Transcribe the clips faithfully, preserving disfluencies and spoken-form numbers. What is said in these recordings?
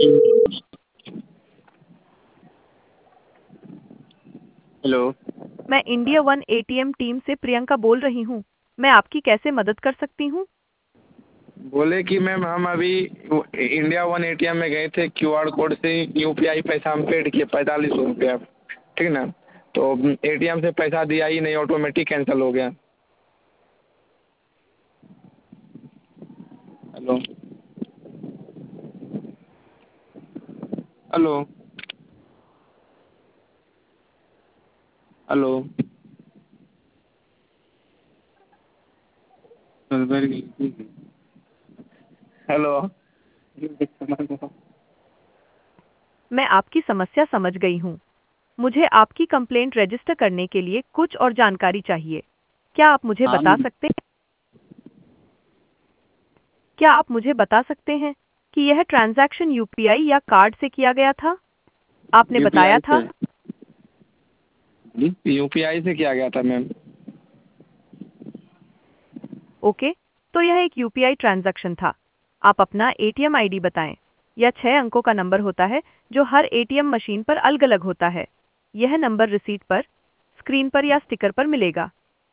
Hello. मैं India one ATM team से प्रियंका बोल रही हूँ। मैं आपकी कैसे मदद कर सकती हूँ? बोले कि मैम हम अभी इंडिया वन एटीएम में गए थे, क्यूआर कोड से यूपीआई पैसा हम पेड किए पैंतालीस सौ रुपया, ठीक ना। तो एटीएम से पैसा दिया ही नहीं, ऑटोमेटिक कैंसिल हो गया। Hello hello hello. हेलो। मैं आपकी समस्या समझ गई हूँ। मुझे आपकी कंप्लेंट रजिस्टर करने के लिए कुछ और जानकारी चाहिए। क्या आप मुझे हाँ बता सकते हैं क्या आप मुझे बता सकते हैं कि यह ट्रांजैक्शन यूपीआई या कार्ड से किया गया था? आपने बताया यूपीआई था। से यूपीआई से किया गया था मैम। ओके, तो यह एक यूपीआई ट्रांजैक्शन था। आप अपना एटीएम आईडी बताएं। यह छह अंकों का नंबर होता है जो हर एटीएम मशीन पर अलग अलग होता है। यह नंबर रिसीट पर, स्क्रीन पर या स्टिकर पर मिलेगा।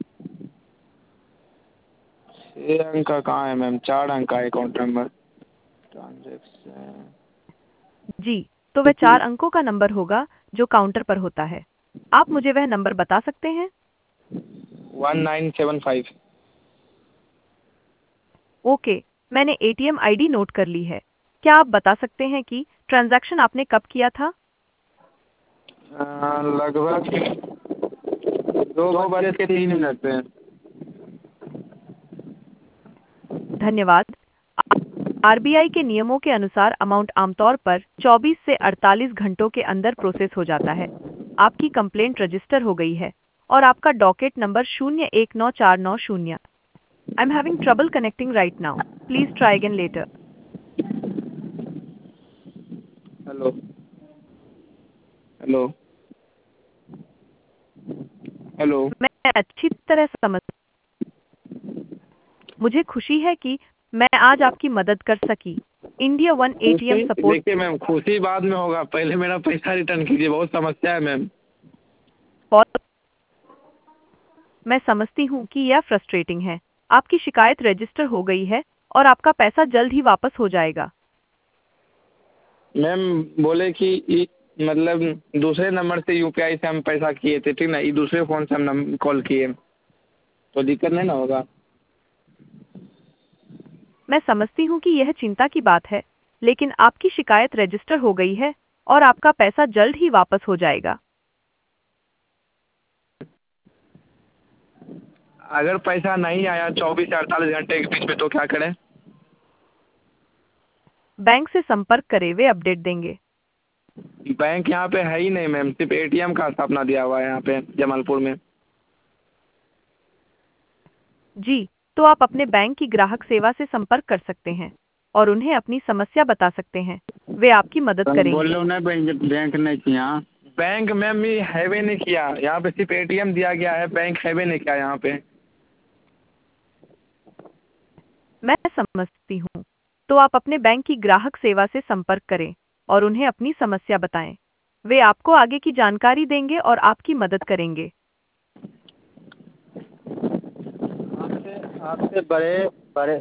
छः अंक का कहाँ है मैम, चार अंक का अकाउंट नंबर। ट्रांजेक्शन जी, तो वह चार अंकों का नंबर होगा जो काउंटर पर होता है। आप मुझे वह नंबर बता सकते हैं? One nine seven five. Okay, मैंने एटीएम आईडी नोट कर ली है। क्या आप बता सकते हैं कि ट्रांजैक्शन आपने कब किया था? लगभग दो बजे के तीन मिनट पे। धन्यवाद। आरबीआई के नियमों के अनुसार अमाउंट आमतौर पर चौबीस से अड़तालीस घंटों के अंदर प्रोसेस हो जाता है। आपकी कंप्लेंट रजिस्टर हो गई है और आपका डॉकेट नंबर शून्य एक नौ चार नौ शून्य। I am having trouble connecting right now. Please try again later. Hello hello hello. मैं अच्छी तरह समझ मुझे खुशी है कि मैं आज आपकी मदद कर सकी। India one ATM Khushi support. देखिए मैम, खुशी बाद में होगा, पहले मेरा पैसा रिटर्न कीजिए, बहुत समस्या है मैम। बहुत मैं समझती हूँ कि यह फ्रस्ट्रेटिंग है। आपकी शिकायत रजिस्टर हो गई है और आपका पैसा जल्द ही वापस हो जाएगा। मैम बोले कि ई मतलब दूसरे नंबर से यूपीआई से हम पैसा किए थे, ठीक ना, ये दूसरे फ़ोन से हम कॉल किए, तो दिक्कत नहीं ना होगा। मैं समझती हूँ कि यह चिंता की बात है, लेकिन आपकी शिकायत रजिस्टर हो गई है और आपका पैसा जल्द ही वापस हो जाएगा। अगर पैसा नहीं आया चौबीस से अड़तालीस घंटे के बीच में तो क्या करें? बैंक से संपर्क करें, वे अपडेट देंगे। बैंक यहाँ पे है ही नहीं मैम, सिर्फ एटीएम का स्थापना दिया हुआ है यहाँ पे जमालपुर में। जी, तो आप अपने बैंक की ग्राहक सेवा से संपर्क कर सकते हैं और उन्हें अपनी समस्या बता सकते हैं। वे आपकी मदद बोल करेंगे। रहे हो ना बैंक बैंक नहीं थी यहाँ। बैंक मैम ये हैवे नहीं किया, यहाँ पे सिर्फ एटीएम दिया गया है, बैंक हैवे नहीं किया यहाँ पे। मैं समझती हूँ। तो आप अपने बैंक की ग्राहक सेवा से संपर्क करें और उन्हें अपनी समस्या बताएं। वे आपको आगे की जानकारी देंगे और आपकी मदद करेंगे। आपसे आपसे बड़े बड़े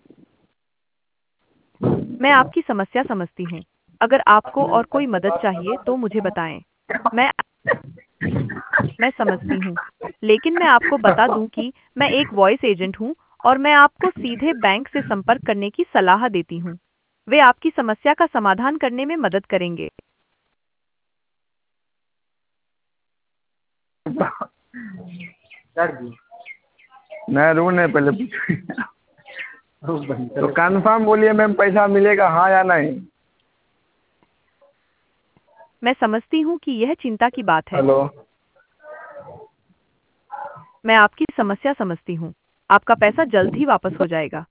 मैं आपकी समस्या समझती हूँ। अगर आपको और कोई मदद चाहिए तो मुझे बताएं। मैं मैं समझती हूँ, लेकिन मैं आपको बता दूं कि मैं एक वॉइस एजेंट हूँ और मैं आपको सीधे बैंक से संपर्क करने की सलाह देती हूँ। वे आपकी समस्या का समाधान करने में मदद करेंगे। मैं रू नहीं पहले तो कंफर्म बोलिए मैम, पैसा मिलेगा हाँ या नहीं? मैं समझती हूँ कि यह चिंता की बात है। हेलो। मैं आपकी समस्या समझती हूँ। आपका पैसा जल्द ही वापस हो जाएगा।